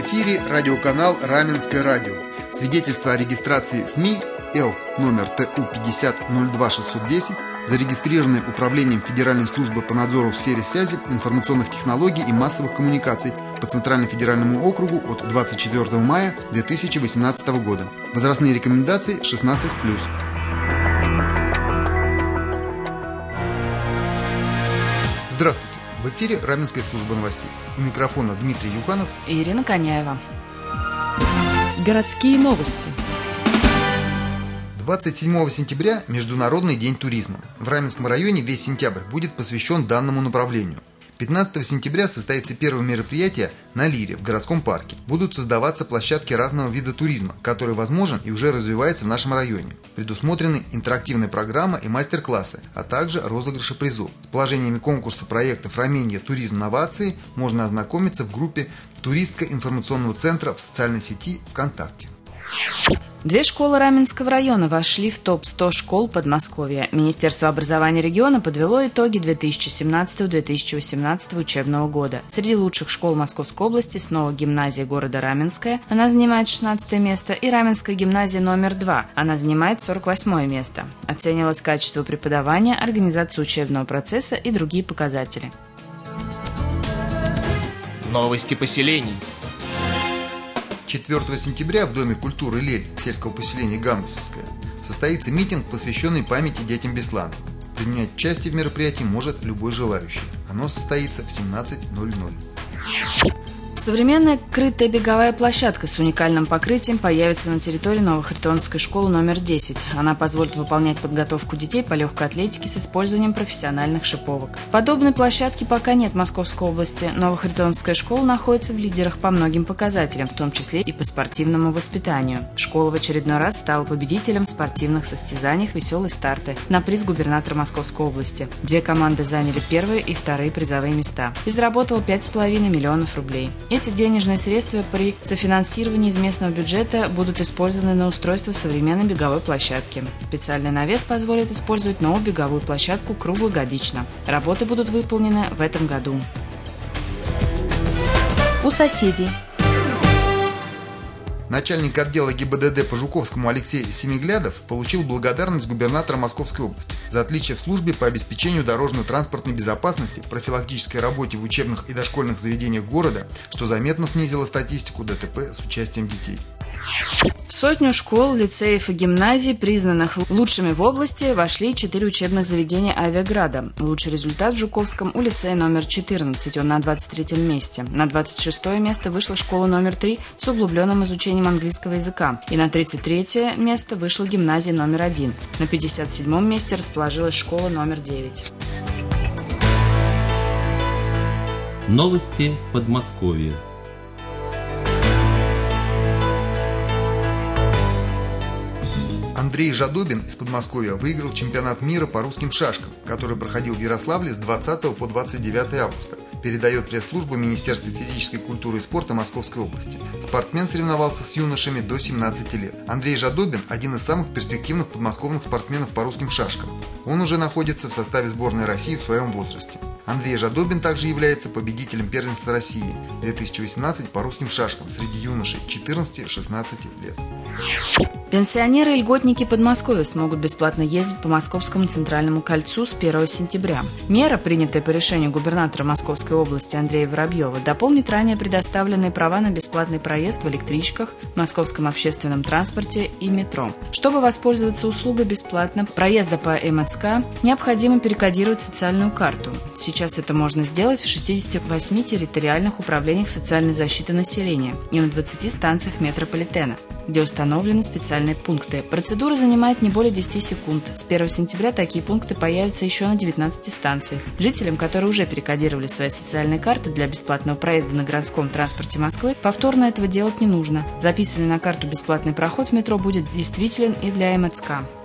В эфире радиоканал «Раменское радио». Свидетельство о регистрации СМИ Л номер ТУ 50 02 610, зарегистрированное Управлением Федеральной службы по надзору в сфере связи, информационных технологий и массовых коммуникаций по Центральному федеральному округу от 24 мая 2018 года. Возрастные рекомендации 16+. Здравствуйте! В эфире Раменская служба новостей. У микрофона Дмитрий Юханов и Ирина Коняева. Городские новости. 27 сентября – Международный день туризма. В Раменском районе весь сентябрь будет посвящен данному направлению. 15 сентября состоится первое мероприятие на Лире в городском парке. Будут создаваться площадки разного вида туризма, который возможен и уже развивается в нашем районе. Предусмотрены интерактивная программа и мастер-классы, а также розыгрыши призов. С положениями конкурса проектов «Раменье. Туризм. Новации» можно ознакомиться в группе туристско-информационного центра в социальной сети ВКонтакте. 2 школы Раменского района вошли в топ-100 школ Подмосковья. Министерство образования региона подвело итоги 2017-2018 учебного года. Среди лучших школ Московской области снова гимназия города Раменская, она занимает 16 место, и Раменская гимназия номер 2, она занимает 48 место. Оценивалось качество преподавания, организация учебного процесса и другие показатели. Новости поселений. 4 сентября в Доме культуры «Лель» сельского поселения Гамусовское состоится митинг, посвященный памяти детям Беслана. Принять участие в мероприятии может любой желающий. Оно состоится в 17:00. Современная крытая беговая площадка с уникальным покрытием появится на территории Новохаритоновской школы номер 10. Она позволит выполнять подготовку детей по легкой атлетике с использованием профессиональных шиповок. Подобной площадки пока нет в Московской области. Новохаритоновская школа находится в лидерах по многим показателям, в том числе и по спортивному воспитанию. Школа в очередной раз стала победителем в спортивных состязаниях «Веселые старты» на приз губернатора Московской области. 2 команды заняли первые и вторые призовые места. И заработала 5,5 миллионов рублей. Эти денежные средства при софинансировании из местного бюджета будут использованы на устройство современной беговой площадки. Специальный навес позволит использовать новую беговую площадку круглогодично. Работы будут выполнены в этом году. У соседей. Начальник отдела ГИБДД по Жуковскому Алексей Семиглядов получил благодарность губернатора Московской области за отличие в службе по обеспечению дорожно-транспортной безопасности, профилактической работе в учебных и дошкольных заведениях города, что заметно снизило статистику ДТП с участием детей. В 100 школ, лицеев и гимназий, признанных лучшими в области, вошли 4 учебных заведения Авиаграда. Лучший результат в Жуковском у лицея номер 14, он на 23 месте. На 26 место вышла школа номер 3 с углубленным изучением английского языка. И на 33 место вышла гимназия номер 1. На 57 месте расположилась школа номер 9. Новости Подмосковья. Андрей Жадобин из Подмосковья выиграл чемпионат мира по русским шашкам, который проходил в Ярославле с 20 по 29 августа. Передает пресс-служба Министерства физической культуры и спорта Московской области. Спортсмен соревновался с юношами до 17 лет. Андрей Жадобин – один из самых перспективных подмосковных спортсменов по русским шашкам. Он уже находится в составе сборной России в своем возрасте. Андрей Жадобин также является победителем первенства России 2018 по русским шашкам среди юношей 14-16 лет. Пенсионеры и льготники Подмосковья смогут бесплатно ездить по Московскому центральному кольцу с 1 сентября. Мера, принятая по решению губернатора Московской области Андрея Воробьева, дополнит ранее предоставленные права на бесплатный проезд в электричках, московском общественном транспорте и метро. Чтобы воспользоваться услугой бесплатно проезда по МЦК, необходимо перекодировать социальную карту. Сейчас это можно сделать в 68 территориальных управлениях социальной защиты населения и на 20 станциях метрополитена, где установлены специальные пункты. Процедура занимает не более 10 секунд. С 1 сентября такие пункты появятся еще на 19 станциях. Жителям, которые уже перекодировали свои социальные карты для бесплатного проезда на городском транспорте Москвы, повторно этого делать не нужно. Записанный на карту бесплатный проход в метро будет действителен и для МЦК.